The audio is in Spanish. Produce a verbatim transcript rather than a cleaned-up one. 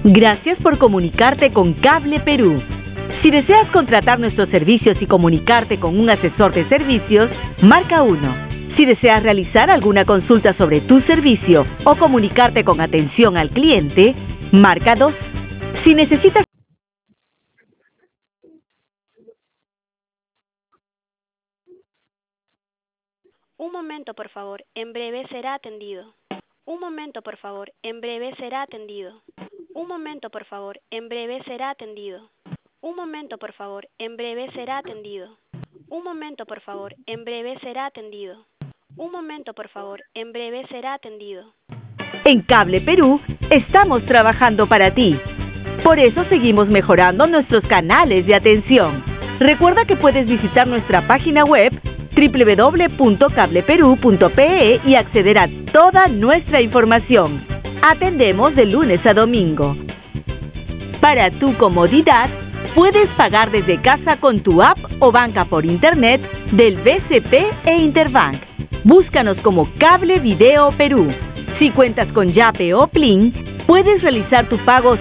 Gracias por comunicarte con Cable Perú. Si deseas contratar nuestros servicios y comunicarte con un asesor de servicios, marca uno. Si deseas realizar alguna consulta sobre tu servicio o comunicarte con atención al cliente, marca dos. Si necesitas... Un momento, por favor. En breve será atendido. Un momento, por favor. En breve será atendido. Un momento, por favor. En breve será atendido. Un momento, por favor. En breve será atendido. Un momento, por favor. En breve será atendido. Un momento, por favor. En breve será atendido. En Cable Perú estamos trabajando para ti. Por eso seguimos mejorando nuestros canales de atención. Recuerda que puedes visitar nuestra página web doble u doble u doble u punto cable perú punto pe e y acceder a toda nuestra información. Atendemos de lunes a domingo. Para tu comodidad, puedes pagar desde casa con tu app o banca por internet del B C P e Interbank. Búscanos como Cable Video Perú. Si cuentas con Yape o Plin, puedes realizar tu pago